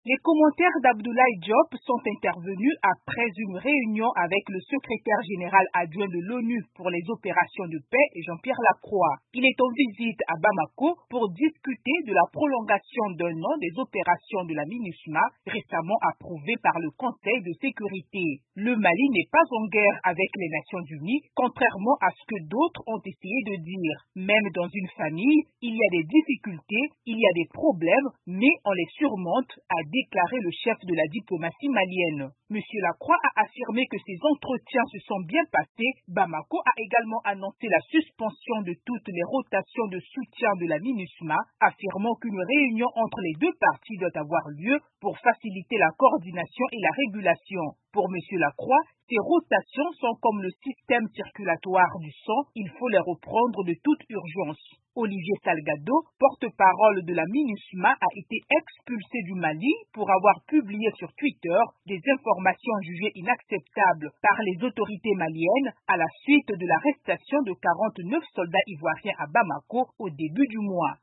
Les commentaires d'Abdoulaye Diop sont intervenus après une réunion avec le secrétaire général adjoint de l'ONU pour les opérations de paix, Jean-Pierre Lacroix. Il est en visite à Bamako pour discuter de la prolongation d'un an des opérations de la MINUSMA récemment approuvées par le Conseil de sécurité. Le Mali n'est pas en guerre avec les Nations Unies, contrairement à ce que d'autres ont essayé de dire. Même dans une famille, il y a des difficultés, il y a des problèmes, mais on les surmonte, a déclaré le chef de la diplomatie malienne. Monsieur Lacroix a affirmé que ces entretiens se sont bien passés. Bamako a également annoncé la suspension de toutes les rotations de soutien de la MINUSMA, affirmant qu'une réunion entre les deux parties doit avoir lieu pour faciliter la coordination et la régulation. Pour M. Lacroix, ces rotations sont comme le système circulatoire du sang, il faut les reprendre de toute urgence. Olivier Salgado, porte-parole de la MINUSMA, a été expulsé du Mali pour avoir publié sur Twitter des informations jugées inacceptables par les autorités maliennes à la suite de l'arrestation de 49 soldats ivoiriens à Bamako au début du mois.